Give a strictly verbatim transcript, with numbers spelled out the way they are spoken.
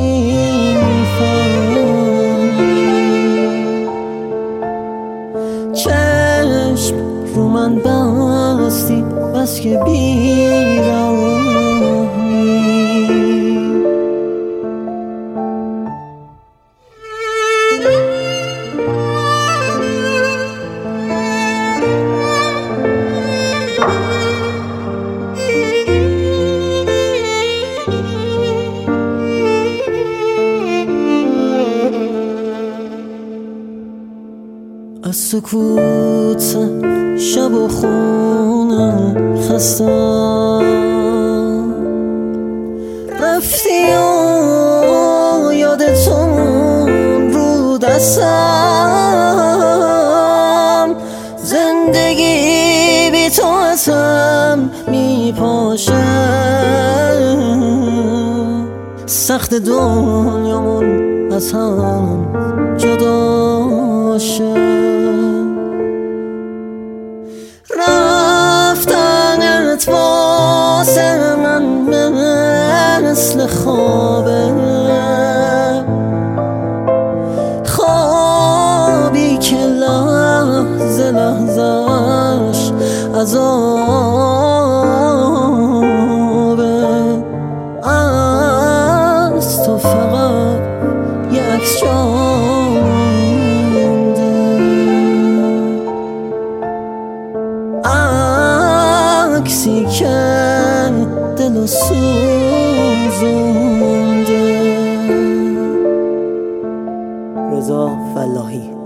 چشم رو من بستی بس که بیراهی. از سکوت شب و خونه خستم، رفتی و یادتون رو دستم، زندگی بی تو ازم می پاشه، سخت دنیامون از هم جدا شه. رفتنت واسه من مثل خوابه، خوابی که لحظه لحظه‌اش عذابه. از تو فقط یه عکس عکسی که دلو سوزونده. رضا فلاحی.